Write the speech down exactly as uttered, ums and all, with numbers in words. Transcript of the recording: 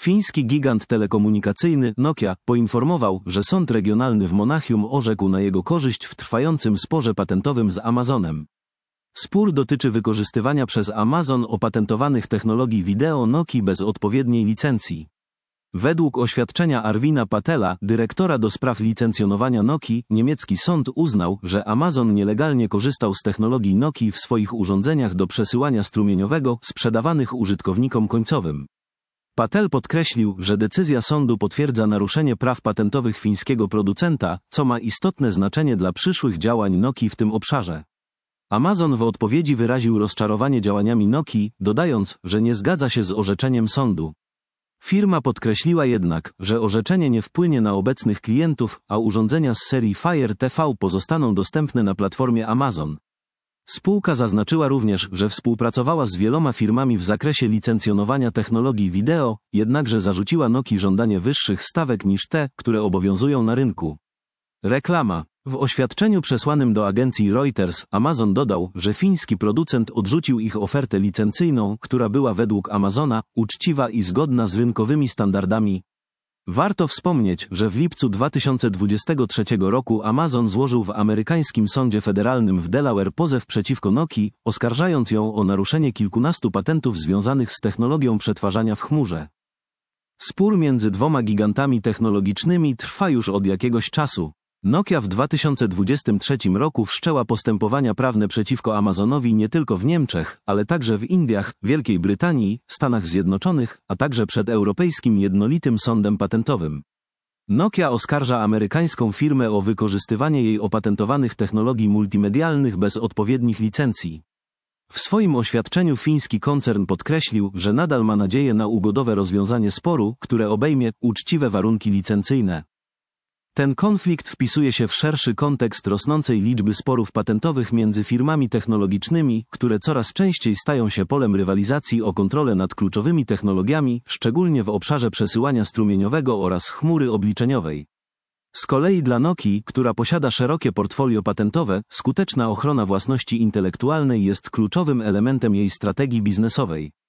Fiński gigant telekomunikacyjny Nokia poinformował, że sąd regionalny w Monachium orzekł na jego korzyść w trwającym sporze patentowym z Amazonem. Spór dotyczy wykorzystywania przez Amazon opatentowanych technologii wideo Nokii bez odpowiedniej licencji. Według oświadczenia Arvina Patela, dyrektora do spraw licencjonowania Nokii, niemiecki sąd uznał, że Amazon nielegalnie korzystał z technologii Nokii w swoich urządzeniach do przesyłania strumieniowego sprzedawanych użytkownikom końcowym. Patel podkreślił, że decyzja sądu potwierdza naruszenie praw patentowych fińskiego producenta, co ma istotne znaczenie dla przyszłych działań Nokii w tym obszarze. Amazon w odpowiedzi wyraził rozczarowanie działaniami Nokii, dodając, że nie zgadza się z orzeczeniem sądu. Firma podkreśliła jednak, że orzeczenie nie wpłynie na obecnych klientów, a urządzenia z serii Fire T V pozostaną dostępne na platformie Amazon. Spółka zaznaczyła również, że współpracowała z wieloma firmami w zakresie licencjonowania technologii wideo, jednakże zarzuciła Nokii żądanie wyższych stawek niż te, które obowiązują na rynku. Reklama. W oświadczeniu przesłanym do agencji Reuters, Amazon dodał, że fiński producent odrzucił ich ofertę licencyjną, która była według Amazona uczciwa i zgodna z rynkowymi standardami. Warto wspomnieć, że w lipcu dwa tysiące dwudziestego trzeciego roku Amazon złożył w amerykańskim sądzie federalnym w Delaware pozew przeciwko Nokii, oskarżając ją o naruszenie kilkunastu patentów związanych z technologią przetwarzania w chmurze. Spór między dwoma gigantami technologicznymi trwa już od jakiegoś czasu. Nokia w dwa tysiące dwudziestym trzecim roku wszczęła postępowania prawne przeciwko Amazonowi nie tylko w Niemczech, ale także w Indiach, Wielkiej Brytanii, Stanach Zjednoczonych, a także przed Europejskim Jednolitym Sądem Patentowym. Nokia oskarża amerykańską firmę o wykorzystywanie jej opatentowanych technologii multimedialnych bez odpowiednich licencji. W swoim oświadczeniu fiński koncern podkreślił, że nadal ma nadzieję na ugodowe rozwiązanie sporu, które obejmie uczciwe warunki licencyjne. Ten konflikt wpisuje się w szerszy kontekst rosnącej liczby sporów patentowych między firmami technologicznymi, które coraz częściej stają się polem rywalizacji o kontrolę nad kluczowymi technologiami, szczególnie w obszarze przesyłania strumieniowego oraz chmury obliczeniowej. Z kolei dla Nokii, która posiada szerokie portfolio patentowe, skuteczna ochrona własności intelektualnej jest kluczowym elementem jej strategii biznesowej.